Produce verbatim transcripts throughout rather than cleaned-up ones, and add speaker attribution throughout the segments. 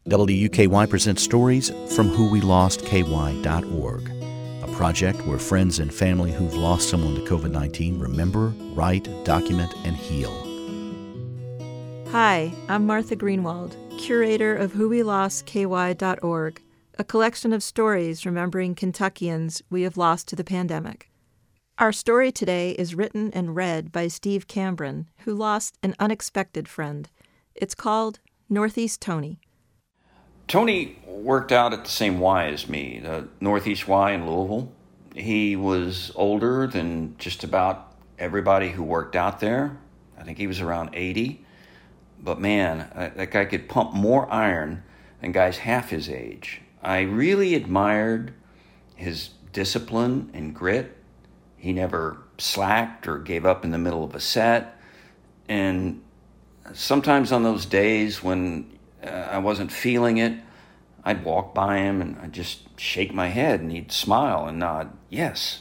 Speaker 1: W U K Y presents stories from who we lost K Y dot org, a project where friends and family who've lost someone to covid nineteen remember, write, document, and heal.
Speaker 2: Hi, I'm Martha Greenwald, curator of who we lost K Y dot org, a collection of stories remembering Kentuckians we have lost to the pandemic. Our story today is written and read by Steve Cambron, who lost an unexpected friend. It's called Northeast Tony.
Speaker 3: Tony worked out at the same Y as me, the Northeast Y in Louisville. He was older than just about everybody who worked out there. I think he was around eighty. But man, that guy could pump more iron than guys half his age. I really admired his discipline and grit. He never slacked or gave up in the middle of a set. And sometimes on those days when uh, I wasn't feeling it, I'd walk by him and I'd just shake my head and he'd smile and nod, yes.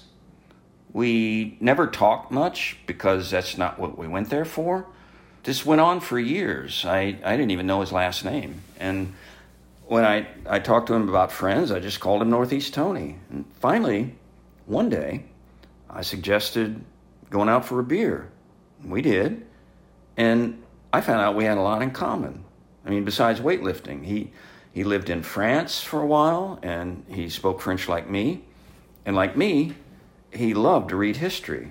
Speaker 3: We never talked much because that's not what we went there for. This went on for years. I, I didn't even know his last name. And when I, I talked to him about friends, I just called him Northeast Tony. And finally, one day, I suggested going out for a beer. We did. And I found out we had a lot in common. I mean, besides weightlifting, he he lived in France for a while, and he spoke French like me. And like me, he loved to read history.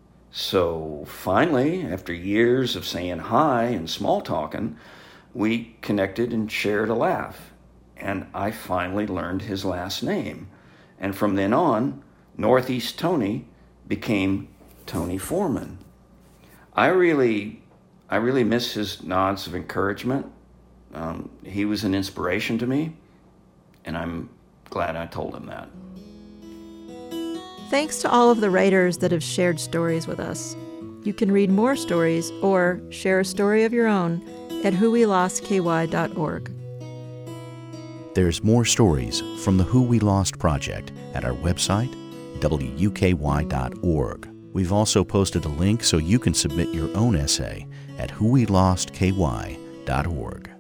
Speaker 3: So finally, after years of saying hi and small talking, we connected and shared a laugh. And I finally learned his last name. And from then on, Northeast Tony became Tony Foreman. I really, I really miss his nods of encouragement. Um, he was an inspiration to me, and I'm glad I told him that.
Speaker 2: Thanks to all of the writers that have shared stories with us. You can read more stories or share a story of your own at who we lost K Y dot org.
Speaker 1: There's more stories from the Who We Lost Project at our website, W U K Y dot org. We've also posted a link so you can submit your own essay at who we lost K Y dot org.